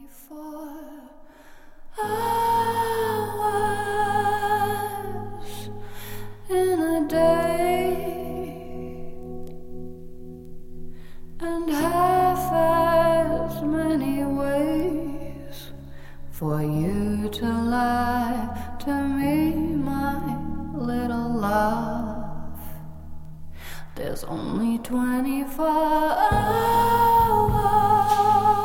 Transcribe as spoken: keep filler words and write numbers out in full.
twenty-four hours in a day, and half as many ways for you to lie to me, my little love. There's only twenty-four hours